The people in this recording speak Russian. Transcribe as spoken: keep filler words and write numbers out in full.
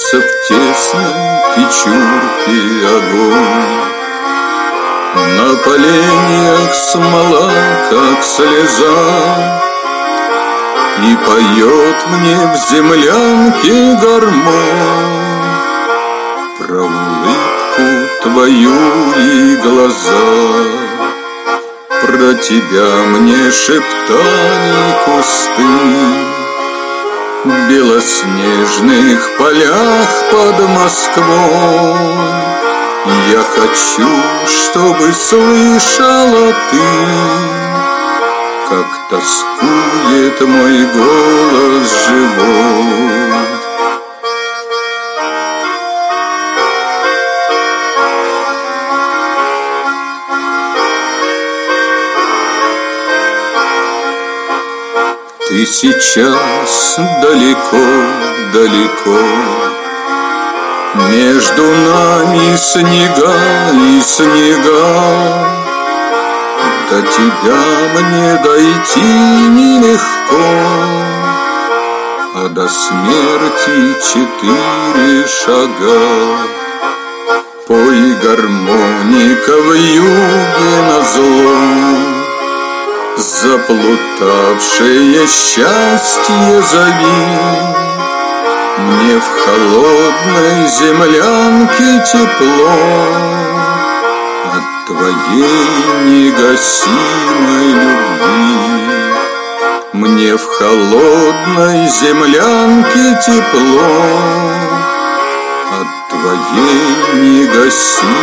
Зажегся в тесной печурке огонь. На поленьях смола, как слеза, и поет мне в землянке гармонь про улыбку твою и глаза. Про тебя мне шептали кусты в белоснежных полях под Москвой. Я хочу, чтобы слышала ты, как тоскует мой голос живой. Ты сейчас далеко-далеко, между нами снега и снега. До тебя мне дойти нелегко, а до смерти четыре шага. Пой, гармоника, в юге назло, заплутавшее счастье зови. Мне в холодной землянке тепло от твоей негасимой любви. Мне в холодной землянке тепло от твоей негасимой